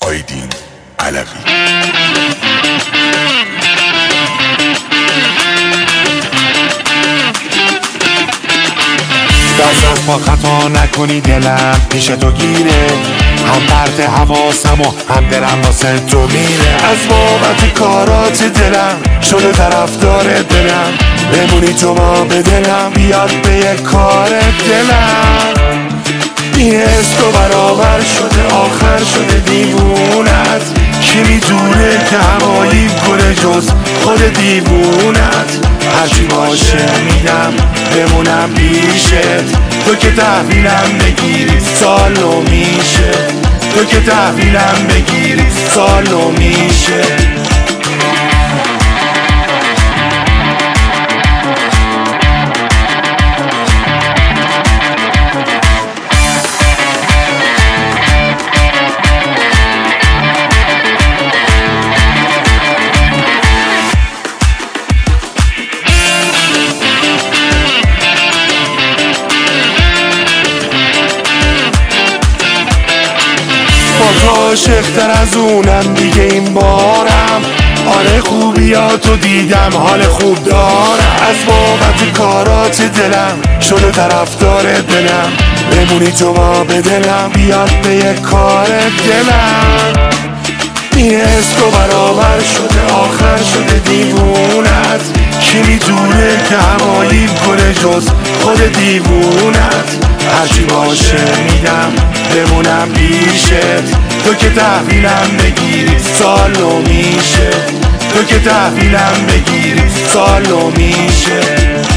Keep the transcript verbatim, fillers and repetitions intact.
آیدین علوی. دست با خطا نکنی دلم پیش تو گیره، هم پرت حواسم و هم دلم واسه تو میره. از بابت کارات دلم شده طرفدار دلم، بمونی تو ما به دلم بیاد به یک کار دلم. این حس تو برابر شده آخر شده دیوونت، کی میدونه که هوایی کنه جز خود دیوونت. هرچی باشه میدم بمونم پیشت، تو که تحویلم بگیری سالو میشه، تو که تحویلم بگیری سالو میشه. با تو عاشق‌تر از اونم دیگه این بارم، آره خوبیاتو دیدم حال خوب دارم. از بابت کارات دلم شده طرفدار دلم، بمونی تو ما به دلم بیاد به یک کار دلم. این حس تو برابر شده آخر شده دیوونت، کی میدونه که هوایی کنه جز خود دیوونت. هرچی باشه میدم بمونم پیشت، تو که تحویلم بگیری سالو میشه، تو که تحویلم بگیری سالو میشه.